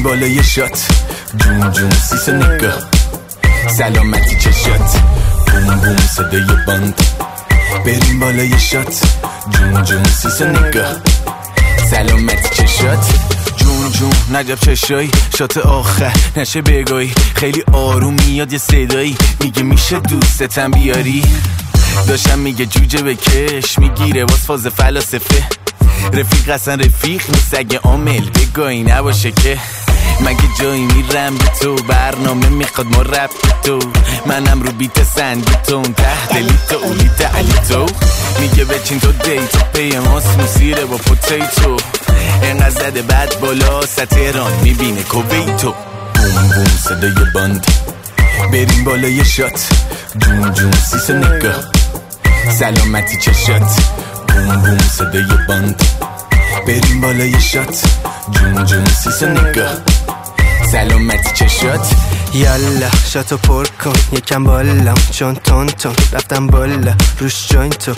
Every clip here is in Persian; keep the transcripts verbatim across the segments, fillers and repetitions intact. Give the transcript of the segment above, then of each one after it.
بالای شات، جون جون سیس نگاه، سلامتی چشات، بوم بوم صدای باند. بریم بالای شات، جون جون سیس نگاه، سلامتی چشات، جون جون نجب چشایی. شات آخر نشه بگایی، خیلی آروم میاد یه صدایی میگه میشه دوستتم بیاری. داشتم میگه جوجه بکش، میگیره باز فاز فلاسفه. رفیق اصلا رفیق نیست اگه عامل بگایی نباشه که. مگه جایی میرم به تو، برنامه میخواد ما رب تو. منم رو بیت سندی تو، اون ته دلی تو اولی تعلی تو. میگه بچین تو دیتو، پی ماست موسیره با پوتیتو. اینقدر زده بعد بالا ستران میبینه کویتو. بوم بوم صدای باند، بریم بالای شات، جون جون سیس نگاه، سلامتی چشات، بوم بوم صدای باند. بریم بالای شات، جون جون سیس نگاه، سلامتی چشات. یالا شاتو پر کن یکم بالا، چون تون تون رفتم بالا روش جوینتو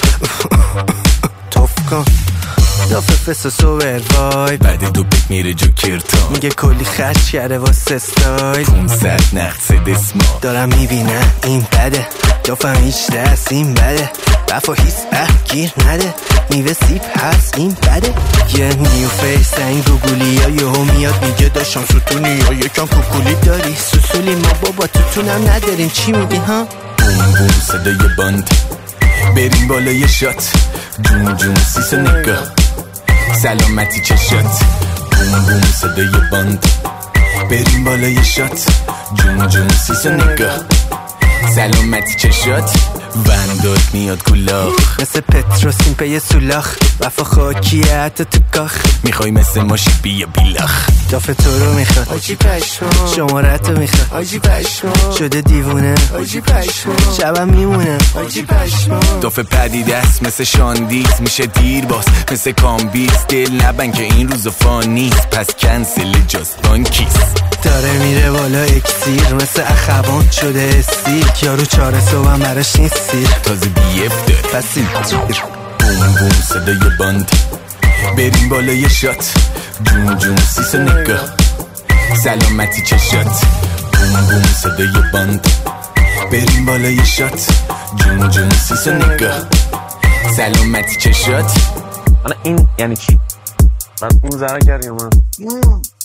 توف کن. دافه فسوس و وای بعد دو بیت میره جو کرتان، میگه کلی خرج کرده واسه استایل. پونصد نقد سد اسما دارم میبینم این بده، دافم هیچ دست این بده. وفا هیس اه گیر نده، میوه سیب هست این بده. یه نیو فیس این گوگولی ها یهو میاد میگه داشتم ستونی یا یکم کوکولی داری سوسولی. ما بابا توتونم نداریم چی میگی ها؟ بوم بوم صدای باند، بریم بالای شات، جون جون سیس نگاه، سلامتی چشات، بوم بوم صدای باند. بریم بالای شات، جون جون سیس نگاه، سلامتی چشات. ونداد میاد کلاخ مثل پتروس این پی سولاخ. وفا خاکیه حتی تو کاخ، میخوای مثل ماشی بیا بیلاخ. دافه تو رو میخواد آجی پشمان، شمارت رو میخواد آجی پشمان، شده دیوونه آجی پشمان، شبم میمونه آجی پشمان. دافه پدیده است مثل شاندیز، میشه دیر باز مثل کامبیز. دل نبن که این روزا فان نیست، پس کنسل جاست بانکیز. داره میره بالا اکسیر مثل اخوان شده استیر. یارو چاره صبحم براش نیست سیر، تازه بیف داره پس این بوم بوم صدای باند. بریم بالای شات، جون جون سیس نگاه، سلامتی چشات، بوم بوم صدای باند. بریم بالای شات، جون جون سیس نگاه، سلامتی چشات. حالا این یعنی چی؟ من اون ذره کردیم من